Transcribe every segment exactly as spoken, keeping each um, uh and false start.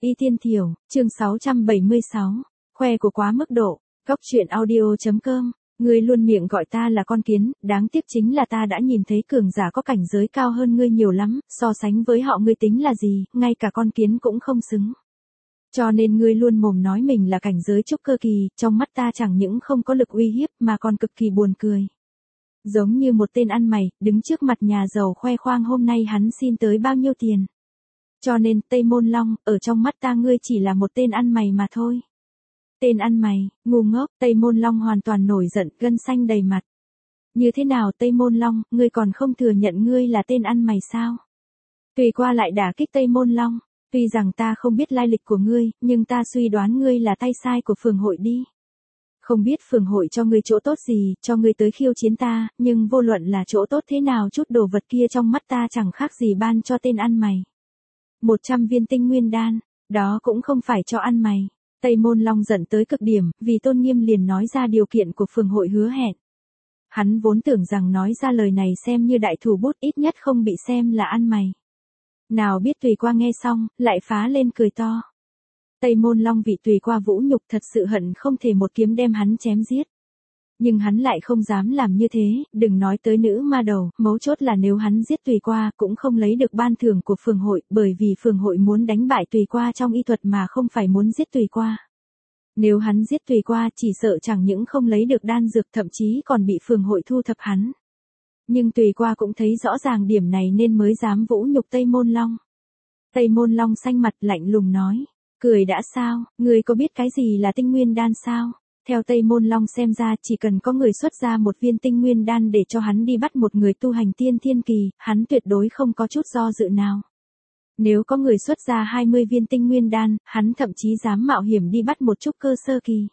Y Tiên Thiểu, chương sáu trăm bảy mươi sáu, khoe của quá mức độ, góc truyện audio.com, ngươi luôn miệng gọi ta là con kiến, đáng tiếc chính là ta đã nhìn thấy cường giả có cảnh giới cao hơn ngươi nhiều lắm, so sánh với họ ngươi tính là gì, ngay cả con kiến cũng không xứng. Cho nên ngươi luôn mồm nói mình là cảnh giới trúc cơ kỳ, trong mắt ta chẳng những không có lực uy hiếp mà còn cực kỳ buồn cười. Giống như một tên ăn mày, đứng trước mặt nhà giàu khoe khoang hôm nay hắn xin tới bao nhiêu tiền. Cho nên, Tây Môn Long, ở trong mắt ta ngươi chỉ là một tên ăn mày mà thôi. Tên ăn mày, ngu ngốc, Tây Môn Long hoàn toàn nổi giận, gân xanh đầy mặt. Như thế nào Tây Môn Long, ngươi còn không thừa nhận ngươi là tên ăn mày sao? Tùy qua lại đả kích Tây Môn Long, tuy rằng ta không biết lai lịch của ngươi, nhưng ta suy đoán ngươi là tay sai của phường hội đi. Không biết phường hội cho ngươi chỗ tốt gì, cho ngươi tới khiêu chiến ta, nhưng vô luận là chỗ tốt thế nào chút đồ vật kia trong mắt ta chẳng khác gì ban cho tên ăn mày. Một trăm viên tinh nguyên đan, đó cũng không phải cho ăn mày. Tây Môn Long giận tới cực điểm, vì tôn nghiêm liền nói ra điều kiện của phường hội hứa hẹn. Hắn vốn tưởng rằng nói ra lời này xem như đại thủ bút ít nhất không bị xem là ăn mày. Nào biết Tùy Qua nghe xong, lại phá lên cười to. Tây Môn Long vị Tùy Qua vũ nhục thật sự hận không thể một kiếm đem hắn chém giết. Nhưng hắn lại không dám làm như thế, đừng nói tới nữ ma đầu, mấu chốt là nếu hắn giết Tùy Qua cũng không lấy được ban thưởng của phường hội, bởi vì phường hội muốn đánh bại Tùy Qua trong y thuật mà không phải muốn giết Tùy Qua. Nếu hắn giết Tùy Qua chỉ sợ chẳng những không lấy được đan dược thậm chí còn bị phường hội thu thập hắn. Nhưng Tùy Qua cũng thấy rõ ràng điểm này nên mới dám vũ nhục Tây Môn Long. Tây Môn Long xanh mặt lạnh lùng nói, cười đã sao, ngươi có biết cái gì là tinh nguyên đan sao? Theo Tây Môn Long xem ra chỉ cần có người xuất ra một viên tinh nguyên đan để cho hắn đi bắt một người tu hành tiên thiên kỳ, hắn tuyệt đối không có chút do dự nào. Nếu có người xuất ra hai mươi viên tinh nguyên đan, hắn thậm chí dám mạo hiểm đi bắt một trúc cơ sơ kỳ.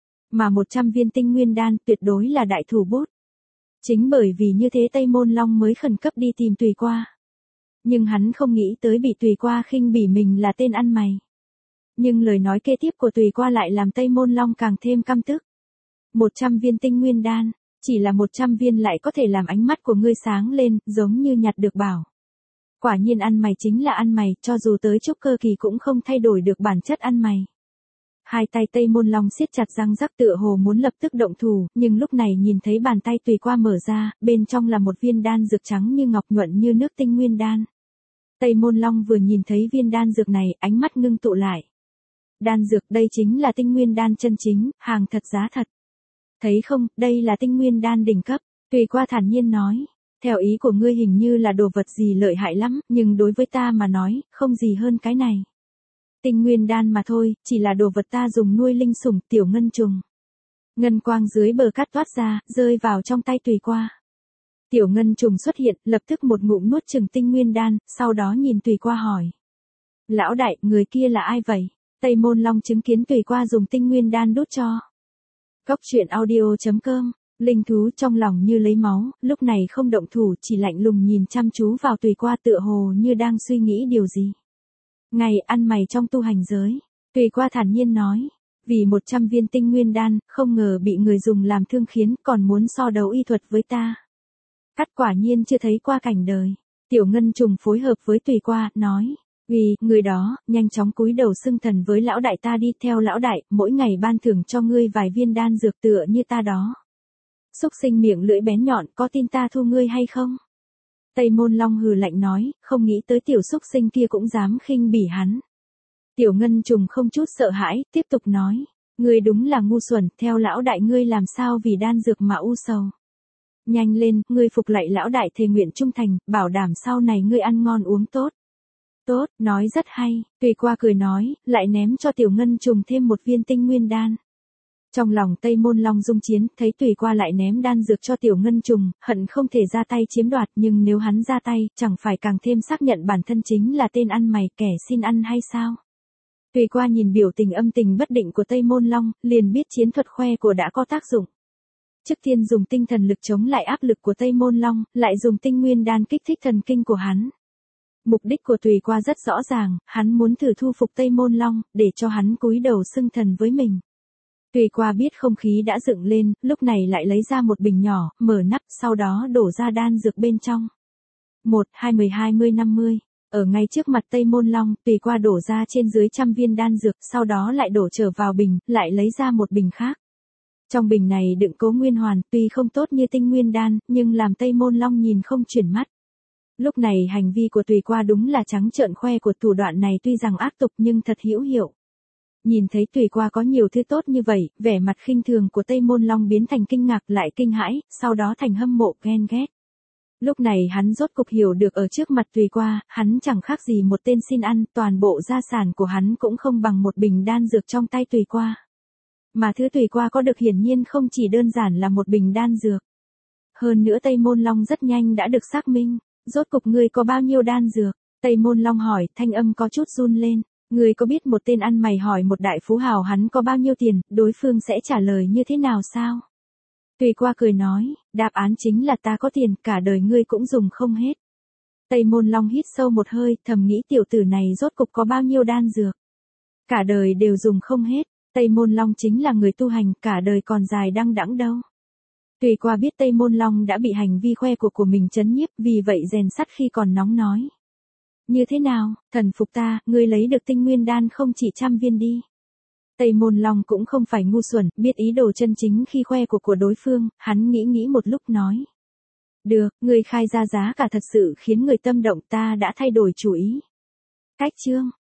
Mà một trăm viên tinh nguyên đan tuyệt đối là đại thủ bút. Chính bởi vì như thế Tây Môn Long mới khẩn cấp đi tìm Tùy Qua. Nhưng hắn không nghĩ tới bị Tùy Qua khinh bỉ mình là tên ăn mày. Nhưng lời nói kế tiếp của Tùy Qua lại làm Tây Môn Long càng thêm căm tức. Một trăm viên tinh nguyên đan, chỉ là một trăm viên lại có thể làm ánh mắt của ngươi sáng lên, giống như nhặt được bảo. Quả nhiên ăn mày chính là ăn mày, cho dù tới trúc cơ kỳ cũng không thay đổi được bản chất ăn mày. Hai tay Tây Môn Long siết chặt răng rắc tựa hồ muốn lập tức động thủ, nhưng lúc này nhìn thấy bàn tay Tùy Qua mở ra, bên trong là một viên đan dược trắng như ngọc nhuận như nước tinh nguyên đan. Tây Môn Long vừa nhìn thấy viên đan dược này, ánh mắt ngưng tụ lại. Đan dược đây chính là tinh nguyên đan chân chính, hàng thật giá thật. Thấy không, đây là tinh nguyên đan đỉnh cấp, Tùy Qua thản nhiên nói. Theo ý của ngươi hình như là đồ vật gì lợi hại lắm, nhưng đối với ta mà nói, không gì hơn cái này. Tinh nguyên đan mà thôi, chỉ là đồ vật ta dùng nuôi linh sủng tiểu ngân trùng. Ngân quang dưới bờ cát toát ra, rơi vào trong tay Tùy Qua. Tiểu ngân trùng xuất hiện, lập tức một ngụm nuốt chừng tinh nguyên đan, sau đó nhìn Tùy Qua hỏi. Lão đại, người kia là ai vậy? Tây Môn Long chứng kiến Tùy Qua dùng tinh nguyên đan đút cho. Góc truyện audio.com, linh thú trong lòng như lấy máu, lúc này không động thủ chỉ lạnh lùng nhìn chăm chú vào Tùy Qua tựa hồ như đang suy nghĩ điều gì. Ngày ăn mày trong tu hành giới, Tùy Qua thản nhiên nói, vì một trăm viên tinh nguyên đan, không ngờ bị người dùng làm thương khiến còn muốn so đấu y thuật với ta. Cắt quả nhiên chưa thấy qua cảnh đời. Tiểu ngân trùng phối hợp với Tùy Qua, nói. Vì, người đó, nhanh chóng cúi đầu xưng thần với lão đại ta đi, theo lão đại, mỗi ngày ban thưởng cho ngươi vài viên đan dược tựa như ta đó. Xúc sinh miệng lưỡi bén nhọn, có tin ta thu ngươi hay không? Tây Môn Long hừ lạnh nói, không nghĩ tới tiểu xúc sinh kia cũng dám khinh bỉ hắn. Tiểu ngân trùng không chút sợ hãi, tiếp tục nói, ngươi đúng là ngu xuẩn, theo lão đại ngươi làm sao vì đan dược mà u sầu. Nhanh lên, ngươi phục lạy lão đại thề nguyện trung thành, bảo đảm sau này ngươi ăn ngon uống tốt. Tốt, nói rất hay, Tùy Qua cười nói, lại ném cho tiểu ngân trùng thêm một viên tinh nguyên đan. Trong lòng Tây Môn Long rung chiến, thấy Tùy Qua lại ném đan dược cho tiểu ngân trùng, hận không thể ra tay chiếm đoạt, nhưng nếu hắn ra tay, chẳng phải càng thêm xác nhận bản thân chính là tên ăn mày, kẻ xin ăn hay sao? Tùy Qua nhìn biểu tình âm tình bất định của Tây Môn Long, liền biết chiến thuật khoe của đã có tác dụng. Trước tiên dùng tinh thần lực chống lại áp lực của Tây Môn Long, lại dùng tinh nguyên đan kích thích thần kinh của hắn. Mục đích của Tùy Qua rất rõ ràng, hắn muốn thử thu phục Tây Môn Long, để cho hắn cúi đầu xưng thần với mình. Tùy Qua biết không khí đã dựng lên, lúc này lại lấy ra một bình nhỏ, mở nắp, sau đó đổ ra đan dược bên trong. một, hai mươi, hai mươi, năm mươi. Ở ngay trước mặt Tây Môn Long, Tùy Qua đổ ra trên dưới trăm viên đan dược, sau đó lại đổ trở vào bình, lại lấy ra một bình khác. Trong bình này đựng Cố Nguyên Hoàn, tuy không tốt như tinh nguyên đan, nhưng làm Tây Môn Long nhìn không chuyển mắt. Lúc này hành vi của Tùy Qua đúng là trắng trợn khoe của thủ đoạn này tuy rằng ác tục nhưng thật hữu hiệu. Nhìn thấy Tùy Qua có nhiều thứ tốt như vậy, vẻ mặt khinh thường của Tây Môn Long biến thành kinh ngạc lại kinh hãi, sau đó thành hâm mộ ghen ghét. Lúc này hắn rốt cục hiểu được ở trước mặt Tùy Qua, hắn chẳng khác gì một tên xin ăn, toàn bộ gia sản của hắn cũng không bằng một bình đan dược trong tay Tùy Qua. Mà thứ Tùy Qua có được hiển nhiên không chỉ đơn giản là một bình đan dược. Hơn nữa Tây Môn Long rất nhanh đã được xác minh, rốt cục ngươi có bao nhiêu đan dược? Tây Môn Long hỏi, thanh âm có chút run lên. Ngươi có biết một tên ăn mày hỏi một đại phú hào hắn có bao nhiêu tiền, đối phương sẽ trả lời như thế nào sao? Tùy Qua cười nói, đáp án chính là ta có tiền, cả đời ngươi cũng dùng không hết. Tây Môn Long hít sâu một hơi, thầm nghĩ tiểu tử này rốt cục có bao nhiêu đan dược. Cả đời đều dùng không hết, Tây Môn Long chính là người tu hành, cả đời còn dài đăng đẵng đâu. Tùy Qua biết Tây Môn Long đã bị hành vi khoe của của mình chấn nhiếp, vì vậy rèn sắt khi còn nóng nói. Như thế nào, thần phục ta, ngươi lấy được tinh nguyên đan không chỉ trăm viên đi. Tây Môn Long cũng không phải ngu xuẩn, biết ý đồ chân chính khi khoe của của đối phương, hắn nghĩ nghĩ một lúc nói. Được, ngươi khai ra giá cả thật sự khiến người tâm động, ta đã thay đổi chủ ý. Cách chương